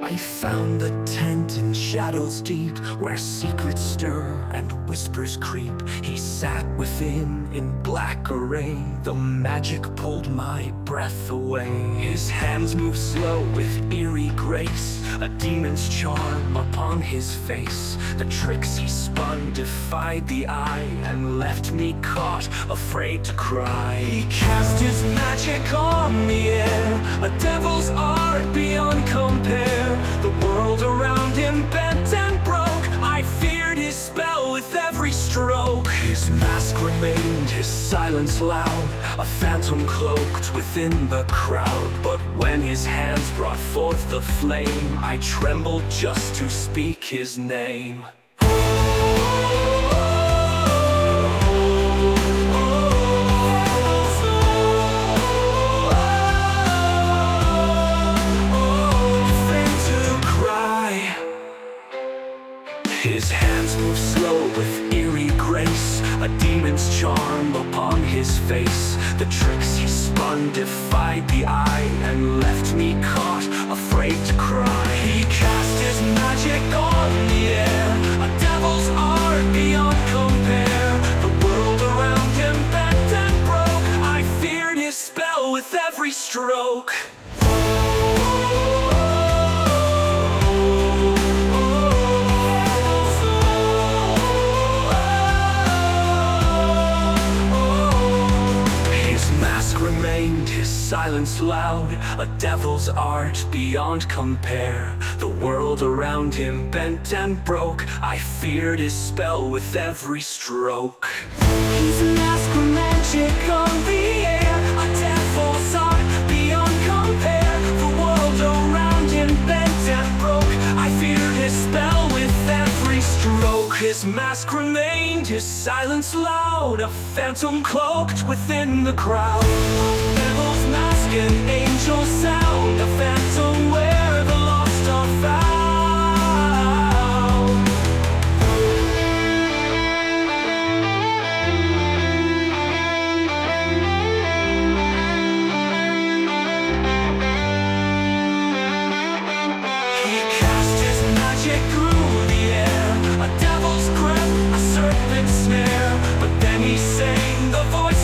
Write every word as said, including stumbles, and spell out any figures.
I found the tent in shadows deep, where secrets stir and whispers creep. He sat within in black array. The magic pulled my breath away. His hands moved slow with eerie grace, a demon's charm upon his face. The tricks he spun defied the eye, and left me caught, afraid to cry. He cast his magic on the air, a devil's art beyond compare. The world around him bent and broke. I feared his spell with every stroke. His mask remained, his silence loud, a phantom cloaked within the crowd. But when his hands brought forth the flame, I trembled just to speak his name. His hands moved slow with eerie grace, a demon's charm upon his face. The tricks he spun defied the eye, and left me caught, afraid to cry. He cast his magic on the air, a devil's art beyond compare. The world around him bent and broke. I feared his spell with every stroke. His silence loud, a devil's art beyond compare. The world around him bent and broke. I feared his spell with every stroke. His mask of magic on the air, a devil's art beyond compare. The world around him bent and broke. I feared his spell with every stroke. His mask remained, his silence loud, a phantom cloaked within the crowd. Devil's mask, an angel sound, a phantom where the lost are found. He cast his magic through the air, a devil's grip, a serpent's snare. But then he sang, the voice